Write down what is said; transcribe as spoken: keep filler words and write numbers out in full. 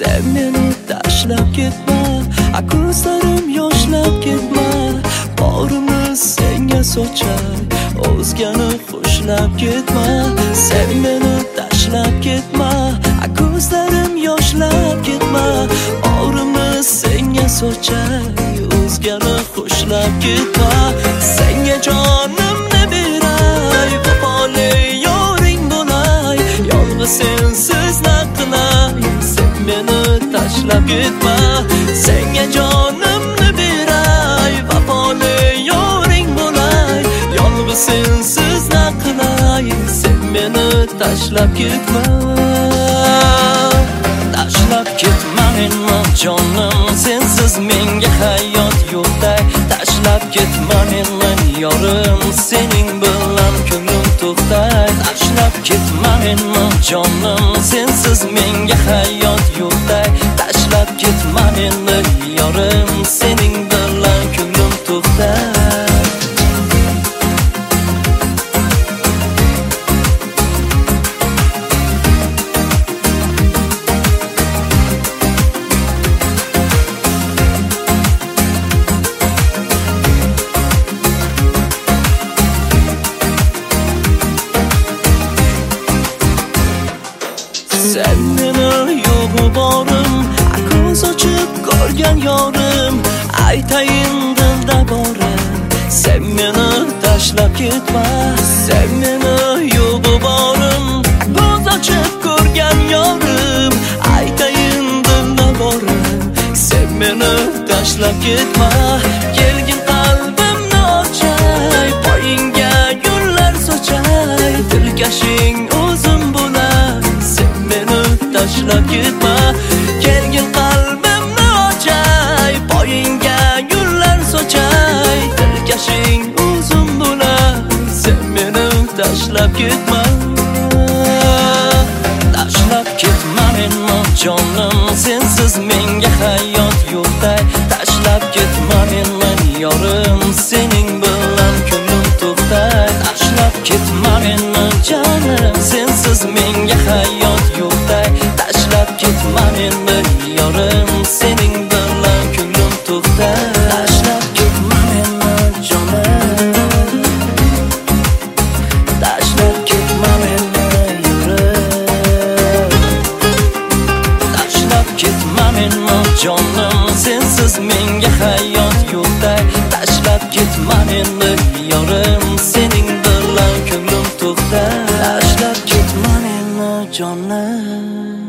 Sen meni tashlab ketma, ko'zlarim yoshlab ketma. Bag'rimni senga sochay, o'zgani xushlab ketma. Sen meni tashlab ketma, ko'zlarim yoshlab ketma. Bag'rimni senga sochay, o'zgani xushlab ketma. Senga jonimni beray, vafoli yoring bo'lay. Yolg'iz sensiz na qilay, sen meni tashlab ketma. Senga jonimni beray, vafoli yoring bo'lay. Yolg'iz sensiz na qilay, sen meni tashlab ketma. Tashlab ketma meni jonim, sensiz menga hayot yo'qday. Tashlab ketma meni yorim, sening bilan ko'nglim to'xtay. Tashlab ketma meni jonim, sensiz menga hayot yo'qday. Tashlab ketma meni yorim, sening bilan ko'nglim to'xtay. Sen meni yo'g'i borim, ko'z ochib ko'rgan yorim. Aytayin dilda borim, sen meni tashlab ketma. Sen meni yo'g'i borim, ko'z ochib ko'rgan yorim. Aytayin dilda borim, sen meni tashlab ketma. Kelgin qalbimni ochay, poyingga gullar sochay. Dilkashing o'zim bo'lar, tashlab ketma. Kelgin qalbimni ochay, poyingga gullar sochay. Dilkashing o'zim bo'lar, sen meni tashlab ketma. Tashlab ketma meni jonim, sensiz menga hayot yo'qday. Tashlab ketma meni yorim, sening bilan ko'nglim to'xtay. Tashlab ketma meni jonim, sensiz menga hayot yo'qday. Tashlab ketma meni yorim, sening bilan ko'nglim to'xtay. Tashlab ketma meni jonim, tashlab ketma meni yorim. Tashlab ketma meni jonim, sensiz menga hayot yo'qday. Tashlab ketma meni yorim, sening bilan ko'nglim to'xtay. Tashlab ketma meni jonim.